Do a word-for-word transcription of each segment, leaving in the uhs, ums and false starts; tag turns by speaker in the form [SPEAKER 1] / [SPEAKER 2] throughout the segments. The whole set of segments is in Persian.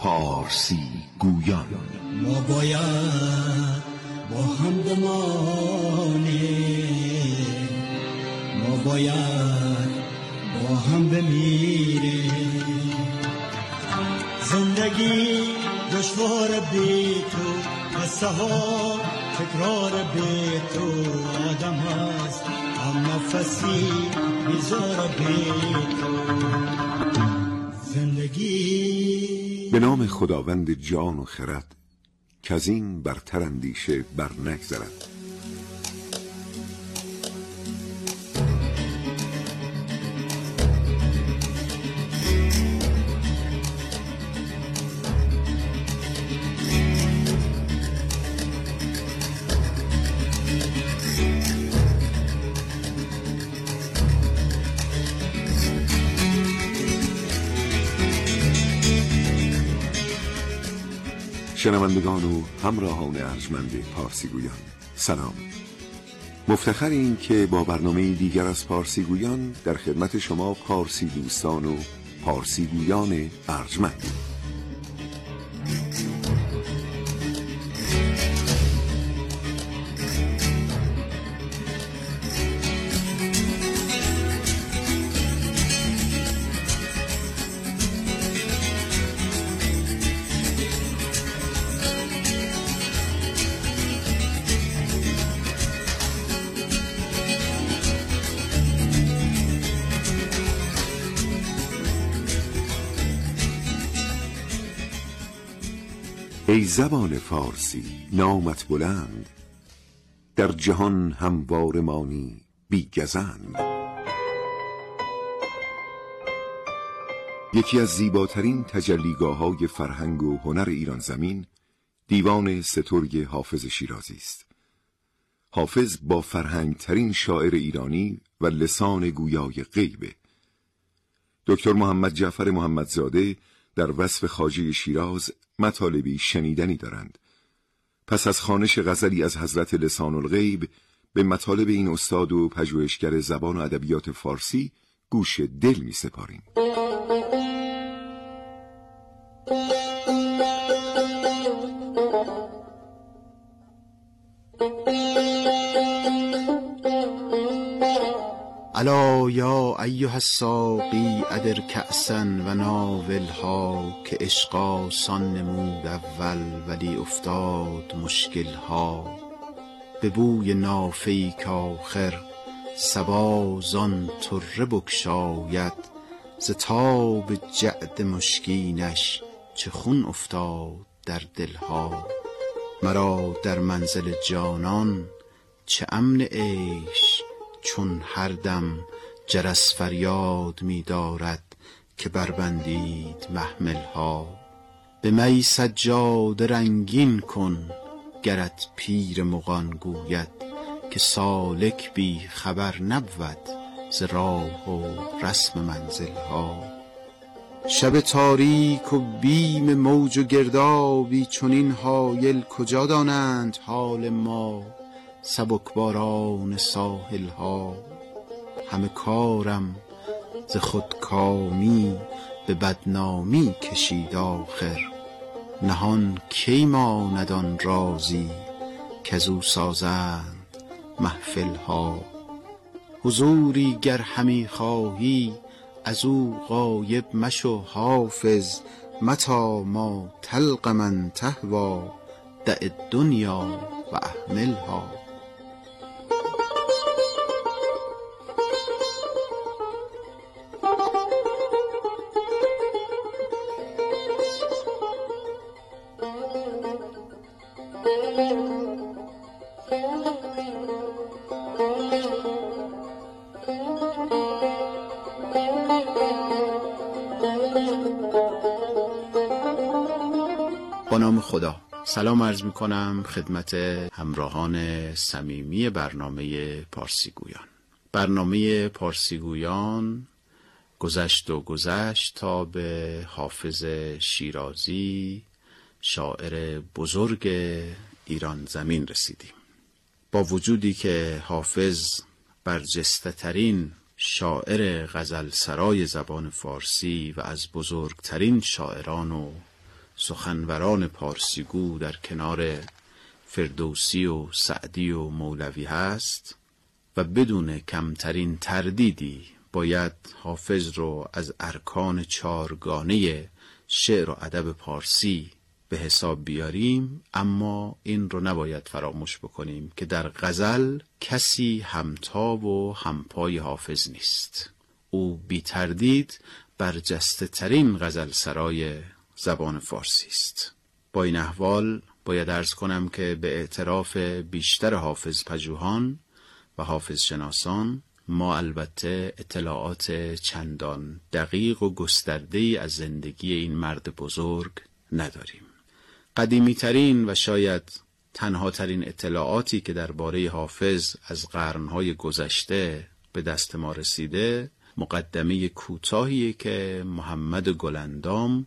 [SPEAKER 1] پارسی گویان.
[SPEAKER 2] ما باید با هم بمانیم، ما باید با هم بمیریم. زندگی دشوار بی تو، قصه ها تکرار بی تو. آدم هست هم نفسی بیزار بی تو. زندگی
[SPEAKER 3] به نام خداوند جان و خرد که از این برتر اندیشه بر نگذرد. شنوندگان و همراهان ارجمند پارسی گویان، سلام. مفتخریم که با برنامه دیگر از پارسی گویان در خدمت شما پارسی دوستان و پارسی گویان ارجمندیم. ای زبان فارسی نامت بلند، در جهان هموار مانی بی گزند. یکی از زیباترین تجلیگاه‌های فرهنگ و هنر ایران زمین دیوان سترگ حافظ شیرازی است. حافظ با فرهنگ ترین شاعر ایرانی و لسان گویای غیبه. دکتر محمد جعفر محمدزاده در وصف خواجه شیراز مطالبی شنیدنی دارند. پس از خوانش غزلی از حضرت لسان الغیب به مطالب این استاد و پژوهشگر زبان و ادبیات فارسی گوش دل می سپاریم.
[SPEAKER 4] الا یا ایها الساقی ادر کأسا و ناولها، که عشقا سان نمود اول ولی افتاد مشکلها. به بوی نافه‌ای کآخر صبا زان طره بگشاید، ز تاب جعد مشکینش چه خون افتاد در دلها. مرا در منزل جانان چه امن عیش، چون هر دم جرس فریاد می دارد که بربندید محملها. به می سجاده رنگین کن گرت پیر مغان گوید، که سالک بی خبر نبود ز راه و رسم منزلها. شب تاریک و بیم موج و گردابی چنین حایل کجا دانند حال ما. سبکباران ساحل ها همه کارم ز خودکامی به بدنامی کشید آخر. نهان کی ماند آن رازی کزو سازند محفل ها. حضوری گر همی خواهی ازو غایب مشو حافظ. متی ما تلق من تهوی دع الدنیا و اهملها. با نام خدا. سلام عرض می کنم خدمت همراهان صمیمی برنامه پارسی گویان. برنامه پارسی گویان گذشت و گذشت تا به حافظ شیرازی، شاعر بزرگ ایران زمین رسیدیم. با وجودی که حافظ برجسته ترین شاعر غزل سرای زبان فارسی و از بزرگترین شاعران و سخنوران پارسیگو در کنار فردوسی و سعدی و مولوی هست و بدون کمترین تردیدی باید حافظ رو از ارکان چارگانه شعر و ادب پارسی به حساب بیاریم، اما این رو نباید فراموش بکنیم که در غزل کسی همتا و همپای حافظ نیست. او بی تردید برجسته ترین غزل سرای زبان فارسی است. با این احوال باید عرض کنم که به اعتراف بیشتر حافظ پژوهان و حافظ شناسان ما البته اطلاعات چندان دقیق و گسترده‌ای از زندگی این مرد بزرگ نداریم. قدیمی ترین و شاید تنها ترین اطلاعاتی که درباره حافظ از قرنهای گذشته به دست ما رسیده مقدمه کوتاهی که محمد گلندام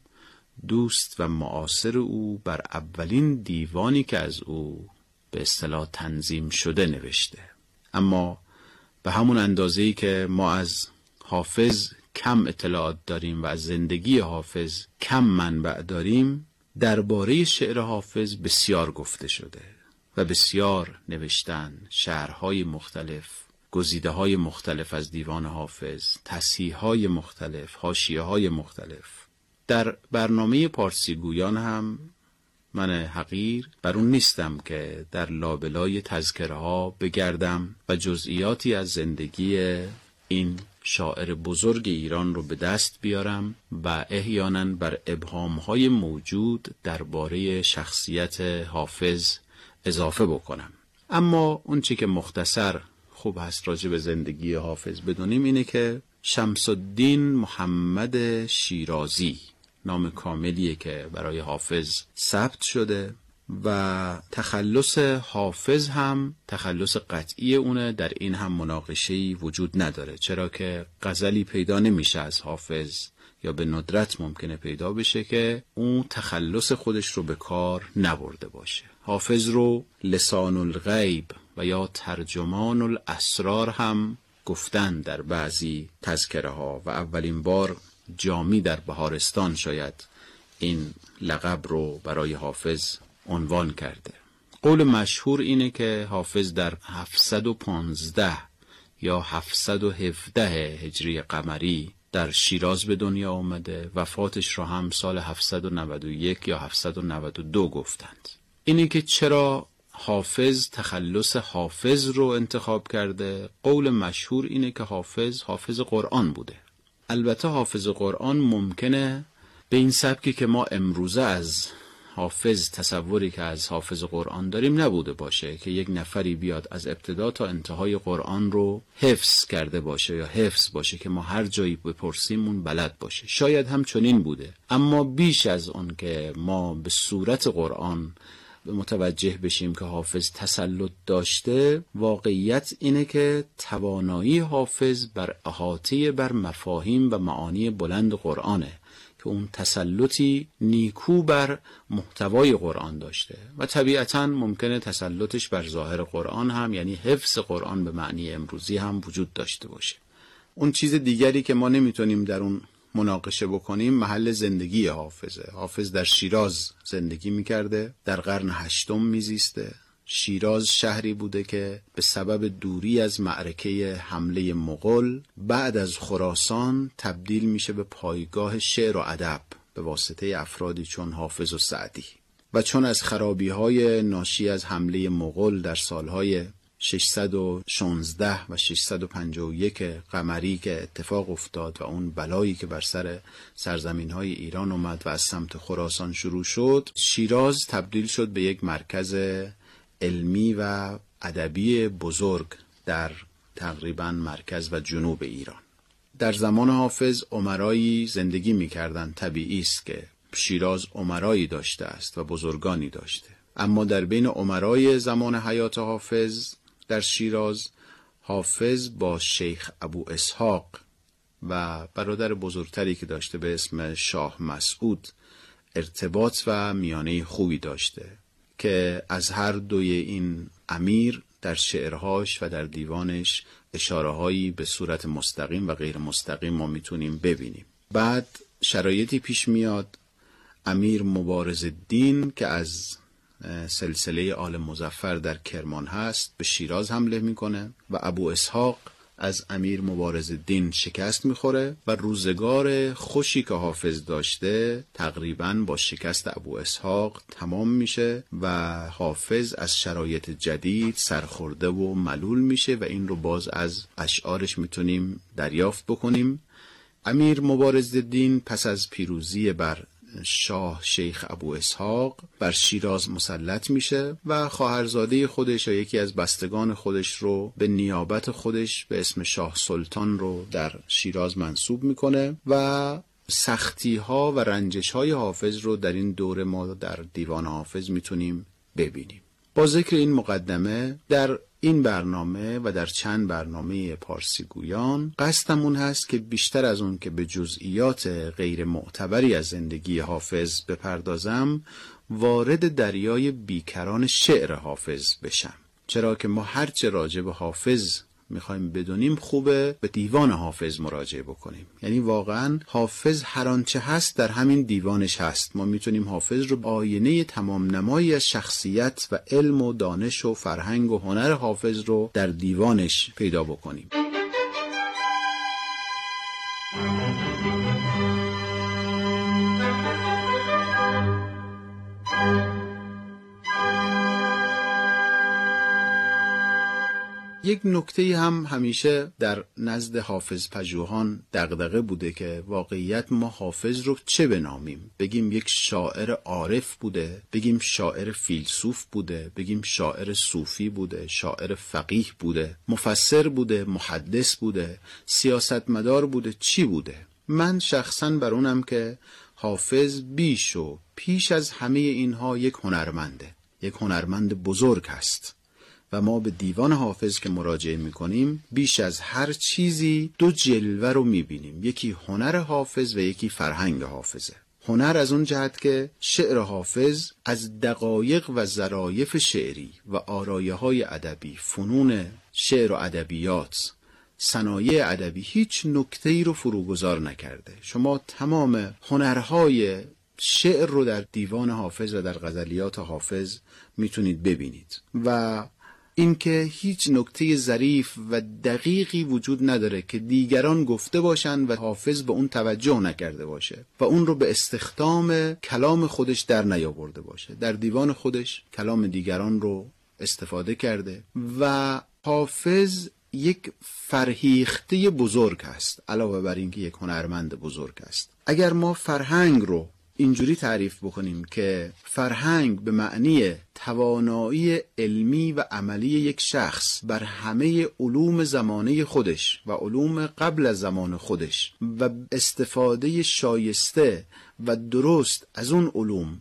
[SPEAKER 4] دوست و معاصر او بر اولین دیوانی که از او به اصطلاح تنظیم شده نوشته. اما به همون اندازه‌ای که ما از حافظ کم اطلاعات داریم و از زندگی حافظ کم منبع داریم، درباره شعر حافظ بسیار گفته شده و بسیار نوشتن، شعرهای مختلف، گزیده‌های مختلف از دیوان حافظ، تصحیح‌های مختلف، حاشیه‌های مختلف. در برنامه پارسی گویان هم من حقیر بر اون نیستم که در لابلای تذکره ها بگردم و جزئیاتی از زندگی این شاعر بزرگ ایران رو به دست بیارم و احیانا بر ابهام‌های موجود درباره شخصیت حافظ اضافه بکنم. اما اون چی که مختصر خوب هست راجع به زندگی حافظ بدونیم اینه که شمس الدین محمد شیرازی نام کاملیه که برای حافظ ثبت شده و تخلص حافظ هم تخلص قطعی اونه. در این هم مناقشه‌ای وجود نداره، چرا که غزلی پیدا نمیشه از حافظ یا به ندرت ممکنه پیدا بشه که اون تخلص خودش رو به کار نبرده باشه. حافظ رو لسان الغیب و یا ترجمان الاسرار هم گفتن در بعضی تذکره ها و اولین بار جامی در بهارستان شاید این لقب رو برای حافظ عنوان کرده. قول مشهور اینه که حافظ در هفتصد و پانزده یا هفتصد و هفده هجری قمری در شیراز به دنیا آمده. وفاتش رو هم سال هفتصد و نود و یک یا هفتصد و نود و دو گفتند. اینه که چرا حافظ تخلص حافظ رو انتخاب کرده؟ قول مشهور اینه که حافظ حافظ قرآن بوده. البته حافظ قرآن ممکنه به این سبکی که ما امروزه از حافظ تصوری که از حافظ قرآن داریم نبوده باشه که یک نفری بیاد از ابتدا تا انتهای قرآن رو حفظ کرده باشه یا حفظ باشه که ما هر جایی بپرسیمون بلد باشه. شاید هم چنین بوده، اما بیش از اون که ما به صورت قرآن متوجه بشیم که حافظ تسلط داشته، واقعیت اینه که توانایی حافظ بر احاطه بر مفاهیم و معانی بلند قرآنه که اون تسلطی نیکو بر محتوای قرآن داشته و طبیعتاً ممکنه تسلطش بر ظاهر قرآن هم یعنی حفظ قرآن به معنی امروزی هم وجود داشته باشه. اون چیز دیگری که ما نمیتونیم در اون مناقشه بکنیم محل زندگی حافظه. حافظ در شیراز زندگی میکرده، در قرن هشتم میزیسته. شیراز شهری بوده که به سبب دوری از معرکه حمله مغول بعد از خراسان تبدیل میشه به پایگاه شعر و ادب به واسطه افرادی چون حافظ و سعدی و چون از خرابی‌های ناشی از حمله مغول در سالهای ششصد و شانزده و ششصد و پنجاه و یک قمری که اتفاق افتاد و اون بلایی که بر سر سرزمین‌های ایران اومد و از سمت خراسان شروع شد، شیراز تبدیل شد به یک مرکز علمی و ادبی بزرگ در تقریباً مرکز و جنوب ایران. در زمان حافظ امرایی زندگی می‌کردند. طبیعی است که شیراز امرایی داشته است و بزرگانی داشته، اما در بین امرای زمان حیات حافظ در شیراز، حافظ با شیخ ابو اسحاق و برادر بزرگتری که داشته به اسم شاه مسعود ارتباط و میانه خوبی داشته که از هر دوی این امیر در شعرهاش و در دیوانش اشاره‌هایی به صورت مستقیم و غیر مستقیم ما میتونیم ببینیم. بعد شرایطی پیش میاد، امیر مبارزالدین که از سلسله آل مظفر در کرمان هست به شیراز حمله میکنه و ابو اسحاق از امیر مبارزالدین شکست میخوره و روزگار خوشی که حافظ داشته تقریباً با شکست ابو اسحاق تمام میشه و حافظ از شرایط جدید سرخورده و ملول میشه و این رو باز از اشعارش میتونیم دریافت بکنیم. امیر مبارزالدین پس از پیروزی بر شاه شیخ ابو اسحاق بر شیراز مسلط میشه و خواهرزاده خودش یا یکی از بستگان خودش رو به نیابت خودش به اسم شاه سلطان رو در شیراز منصوب میکنه و سختی ها و رنجش های حافظ رو در این دوره ما در دیوان حافظ میتونیم ببینیم. با ذکر این مقدمه در این برنامه و در چند برنامه پارسی گویان قصدمون هست که بیشتر از اون که به جزئیات غیر معتبری از زندگی حافظ بپردازم وارد دریای بیکران شعر حافظ بشم، چرا که ما هرچه راجع به حافظ میخوایم بدونیم خوبه به دیوان حافظ مراجعه بکنیم. یعنی واقعا حافظ هر آنچه هست در همین دیوانش هست. ما میتونیم حافظ رو آینه تمام نمایی از شخصیت و علم و دانش و فرهنگ و هنر حافظ رو در دیوانش پیدا بکنیم. یک نکته هم همیشه در نزد حافظ پژوهان دغدغه بوده که واقعیت ما حافظ رو چه بنامیم؟ بگیم یک شاعر عارف بوده، بگیم شاعر فیلسوف بوده، بگیم شاعر صوفی بوده، شاعر فقیه بوده، مفسر بوده، محدث بوده، سیاستمدار بوده، چی بوده؟ من شخصاً بر اونم که حافظ بیش و پیش از همه اینها یک هنرمنده، یک هنرمند بزرگ هست و ما به دیوان حافظ که مراجعه میکنیم بیش از هر چیزی دو جلوه رو میبینیم، یکی هنر حافظ و یکی فرهنگ حافظه. هنر از اون جهت که شعر حافظ از دقایق و ظرایف شعری و آرایه های ادبی، فنون شعر و ادبیات، صنایع ادبی هیچ نکته‌ای رو فروگذار نکرده. شما تمام هنرهای شعر رو در دیوان حافظ و در غزلیات حافظ میتونید ببینید و اینکه هیچ نکته ظریف و دقیقی وجود نداره که دیگران گفته باشن و حافظ به اون توجه نکرده باشه و اون رو به استخدام کلام خودش در نیاورده باشه. در دیوان خودش کلام دیگران رو استفاده کرده و حافظ یک فرهیخته بزرگ است علاوه بر اینکه یک هنرمند بزرگ است. اگر ما فرهنگ رو اینجوری تعریف بکنیم که فرهنگ به معنی توانایی علمی و عملی یک شخص بر همه علوم زمانه خودش و علوم قبل از زمان خودش و استفاده شایسته و درست از اون علوم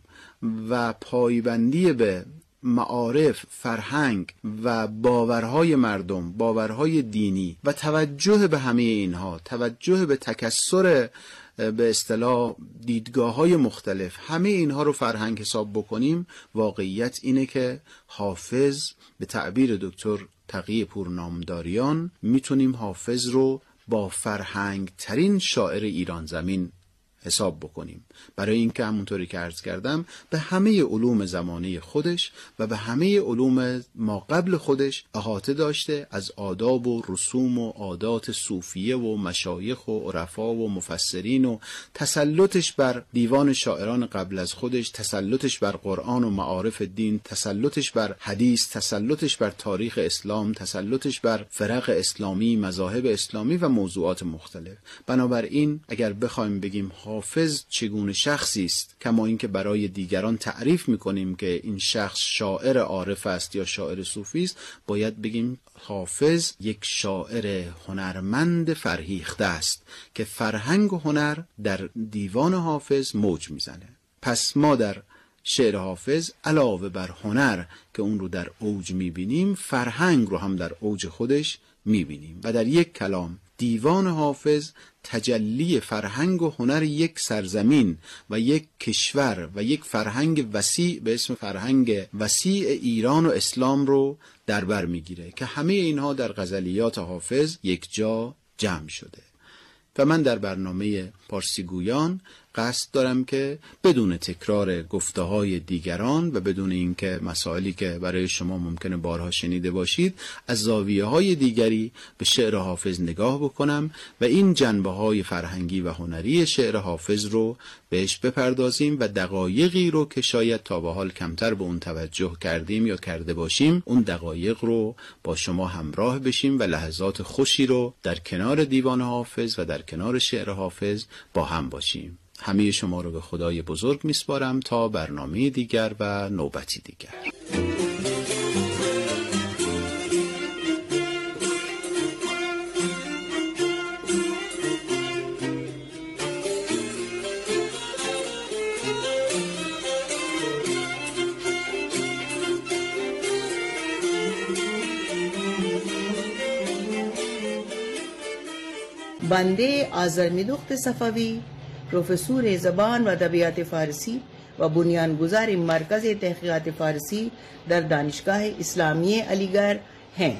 [SPEAKER 4] و پایبندی به معارف، فرهنگ و باورهای مردم، باورهای دینی و توجه به همه اینها، توجه به تکثر به اصطلاح دیدگاه‌های مختلف، همه اینها رو فرهنگ حساب بکنیم، واقعیت اینه که حافظ به تعبیر دکتر تقی پورنامداریان میتونیم حافظ رو با فرهنگ ترین شاعر ایران زمین حساب بکنیم، برای اینکه همونطوری که عرض کردم به همه علوم زمانه خودش و به همه علوم ما قبل خودش احاطه داشته، از آداب و رسوم و عادات صوفیه و مشایخ و عرفا و مفسرین و تسلطش بر دیوان شاعران قبل از خودش، تسلطش بر قرآن و معارف دین، تسلطش بر حدیث، تسلطش بر تاریخ اسلام، تسلطش بر فرق اسلامی، مذاهب اسلامی و موضوعات مختلف. بنابراین اگر بخوایم بگیم حافظ چگونه شخصی است، کما اینکه برای دیگران تعریف میکنیم که این شخص شاعر عارف است یا شاعر صوفی است، باید بگیم حافظ یک شاعر هنرمند فرهیخته است که فرهنگ و هنر در دیوان حافظ موج میزنه. پس ما در شعر حافظ علاوه بر هنر که اون رو در اوج میبینیم، فرهنگ رو هم در اوج خودش میبینیم و در یک کلام دیوان حافظ تجلی فرهنگ و هنر یک سرزمین و یک کشور و یک فرهنگ وسیع به اسم فرهنگ وسیع ایران و اسلام رو در بر میگیره که همه اینها در غزلیات حافظ یک جا جمع شده. و من در برنامه پارسی گویان قصد دارم که بدون تکرار گفته های دیگران و بدون اینکه مسائلی که برای شما ممکنه بارها شنیده باشید از زاویه های دیگری به شعر حافظ نگاه بکنم و این جنبه های فرهنگی و هنری شعر حافظ رو بهش بپردازیم و دقایقی رو که شاید تا به حال کمتر به اون توجه کردیم یا کرده باشیم اون دقایق رو با شما همراه بشیم و لحظات خوشی رو در کنار دیوان حافظ و در کنار شعر حافظ با هم باشیم. همه شما رو به خدای بزرگ میسپارم تا برنامه دیگر و نوبتی دیگر.
[SPEAKER 5] بنده آذرمیدخت صفوی، پروفسور زبان و ادبیات فارسی و بنیانگذار مرکز تحقیقات فارسی در دانشگاه اسلامی علیگڑھ هند.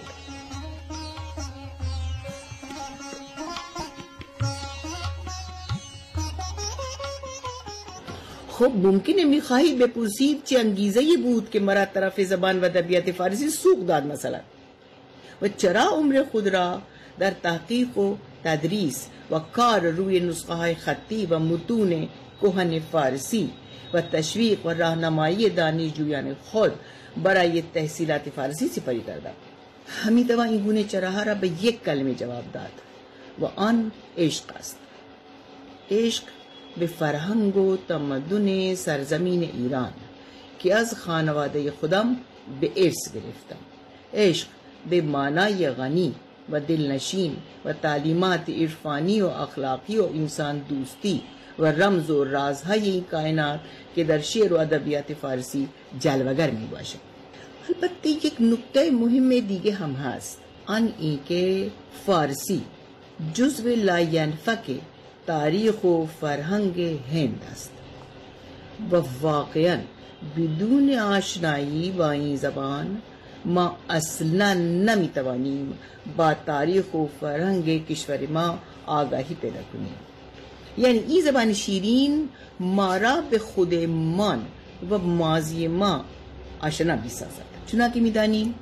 [SPEAKER 5] خب ممکنه میخواهید بپرسید چه انگیزه‌ای بود که مرا طرف زبان و ادبیات فارسی سوق داد مثلا، و چرا عمر خود را در تحقیق و تدریس و کار روی نسخه های خطی و متون کهن فارسی و تشویق و راهنمایی دانشجویان خود برای تحصیلات فارسی سپری کرده. همی توان این گونه چراها را به یک کلمه جواب داد و آن عشق است. عشق به فرهنگ و تمدن سرزمین ایران که از خانواده خودم به ارث گرفتم. عشق به معنای غنی و دلنشین و تعلیمات عرفانی و اخلاقی و انسان دوستی و رمز و رازهای این کائنات که در شعر و ادبیات فارسی جلوگر می باشد. البته یک نکته مهم دیگه هم هست، آن این که فارسی جزو لاینفک تاریخ و فرهنگ هند است و واقعا بدون آشنایی با این زبان ما اصلا نمی توانیم با تاریخ و فرهنگ کشور ما آگاهی پیدا کنیم. یعنی این زبان شیرین ما را به خودمان و ماضی ما آشنا می‌سازد. چنانکه می‌دانیم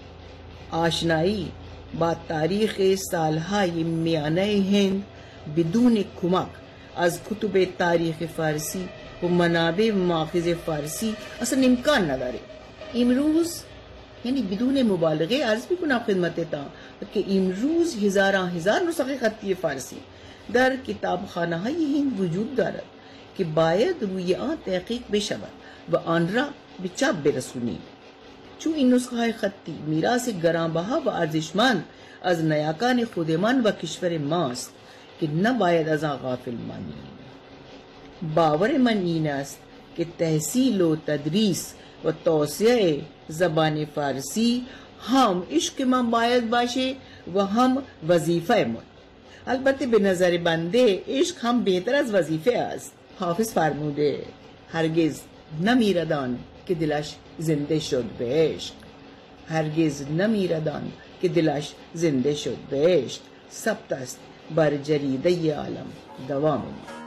[SPEAKER 5] آشنایی با تاریخ سالهای میانه هند بدون کمک از کتب تاریخ فارسی و منابع ماخذ فارسی اصلا امکان نداره. امروز یعنی بدون مبالغه عرض میکنم خدمتتان که امروز هزاران هزار نسخه خطی فارسی در کتابخانه های هند وجود دارد که باید روی آن تحقیق بشود و آن را به چاپ برسونیم. چون این نسخه های خطی میراث گرانبها و ارزشمند از نیاکان خودمان و کشور ماست که نباید از آن غافل مانیم. باور من این است که تحصیل و تدریس و توسعه زبان فارسی هم عشق من باید باشه و هم وظیفه من. البته به نظر بنده عشق هم بهتر از وظیفه است. حافظ فرموده هرگز نمیردان که دلش زنده شد به عشق، هرگز نمیردان که دلش زنده شد به عشق، ثبت است بر جریده عالم دوام ما.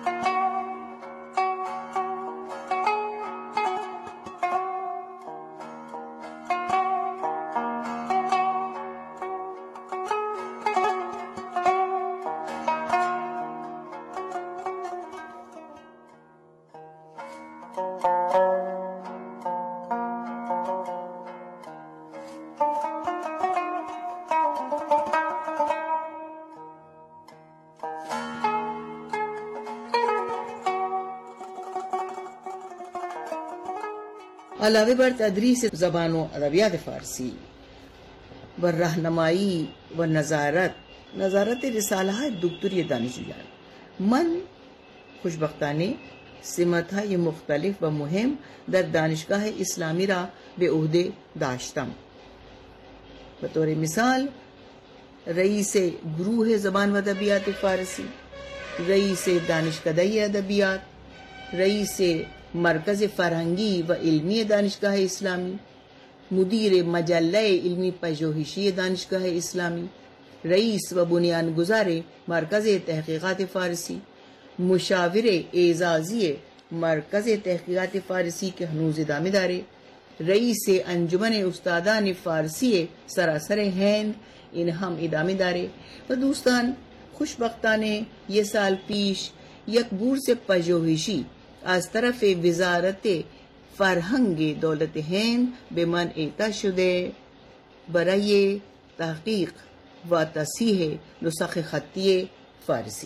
[SPEAKER 5] علاوه بر تدریس زبان و ادبیات فارسی و راهنمایی و نظارت نظارت رساله های دکتری دانشجویان، من خوشبختانه سمت های مختلف و مهم در دانشگاه اسلامی را به عهده داشتم. به طور مثال رئیس گروه زبان و ادبیات فارسی، رئیس دانشکده ادبیات، رئیس مرکز فرهنگی و علمی دانشگاه اسلامی، مدیر مجله علمی پژوهشی دانشگاه اسلامی، رئیس و بنیانگذار مرکز تحقیقات فارسی، مشاور اعزازی مرکز تحقیقات فارسی که هنوز ادامه داره، رئیس انجمن استادان فارسی سراسر هند این هم ادامه داره. و دوستان خوشبختانه یه سال پیش یک بورس پژوهشی از طرف وزارت فرهنگ دولت هند به من اعطا شده برای تحقیق و تصحیح نسخ خطی فارسی.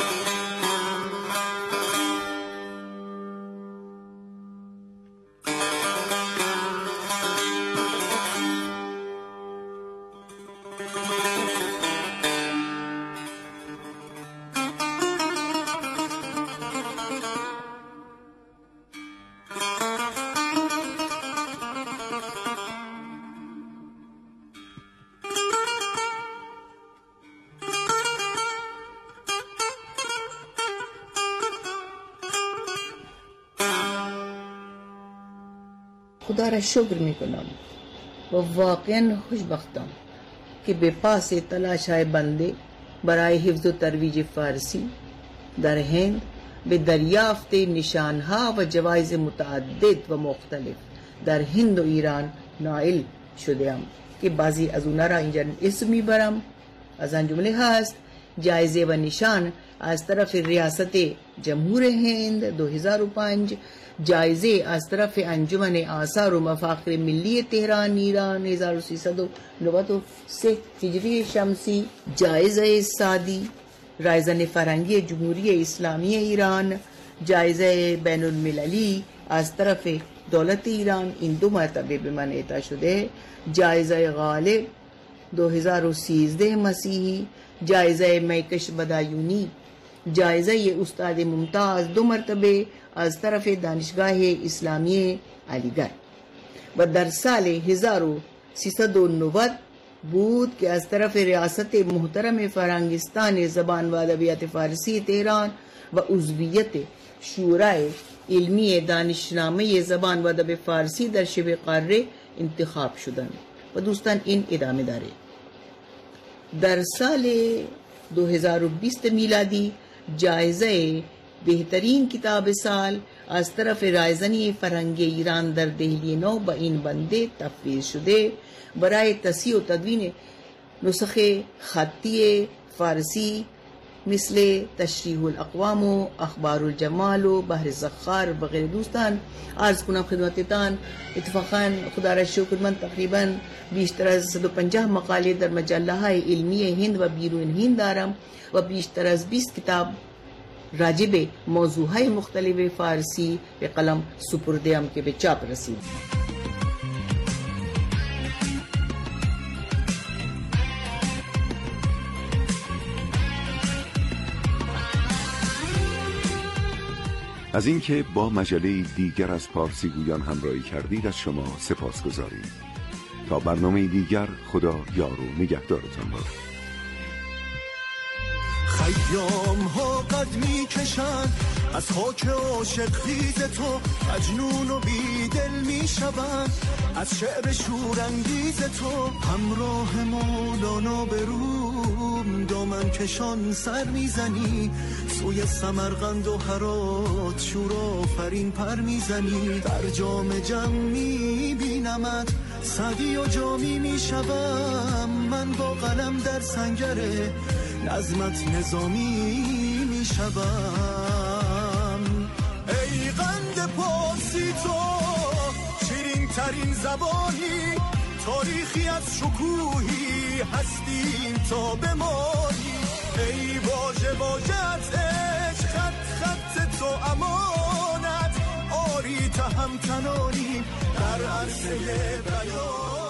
[SPEAKER 5] خدا را شکر میکنم و واقعا خوشبختم که به پاس تلاش‌های بنده برای حفظ و ترویج فارسی در هند به دریافت نشانها و جوایز متعدد و مختلف در هند و ایران نائل شده‌ام که بعضی از اونها را اینجا اسم میبرم. از آن جمله هست جایزه و نشان از طرف ریاست جمهور هند دو هزار و پنج، جایزه از طرف انجمن آثار و مفاخر ملی تهران ایران هزار و سیصد و نود و سه هجری شمسی، جایزه سادی رایزن فرهنگی جمهوری اسلامی ایران، جایزه بین المللی از طرف دولت ایران این دو مرتبه به من اعطا شده، جایزه غالب دو هزار و سیزده مسیحی، جایزه میکش بدایونی، جایزه استاد ممتاز دو مرتبه از طرف دانشگاه اسلامی علیگڑھ. و در سال هزار و سیصد و نود بود که از طرف ریاست محترم فرهنگستان زبان و ادبیات فارسی تهران و عضویت شورای علمی دانشنامه زبان و ادب فارسی در شبه قاره انتخاب شدند. و دوستان این ادامه داره. در سال دو هزار و بیست میلادی جایزه بهترین کتاب سال از طرف رایزنی فرهنگ ایران در دهلی نو به این بنده تفویض شده برای تصحیح و تدوین نسخ خطی فارسی مثل تشریح الاقوام و اخبار الجمال و بحر زخار و غیره. دوستان عرض کنم خدمتتان اتفاقا خدا را شکر من تقریبا بیشتر از صد و پنجاه مقاله در مجله های علمی هند و بیرون هند دارم و بیشتر از بیست کتاب راجب موضوع های مختلف فارسی به قلم سپرده‌ام که به چاپ رسید.
[SPEAKER 3] از اینکه با مجله دیگر از پارسی گویان همراهی کردید از شما سپاسگزاریم. تا برنامه دیگر خدا یار و نگهدارتان باد.
[SPEAKER 2] خیام ها قد می کشن از خاک عاشق خیز تو، مجنون و بیدل می شون از شعر شورانگیز تو. همراه مولانا به روم دامن کشان سر میزنی، سوی سمرقند و هرات شورآفرین پر میزنی. در جام جم می بینمت سعدی و جامی می شوم، من با قلم در سنگره نظمت نظامی می شوم. ای قند پارسی تو شیرین ترین زبانی، تاریخی از شکوهی هستیم تا بمانی. ای واژه واژه‌ات عشق، خط خط تو امانت، آری تهم تنانی در عرصه بیان.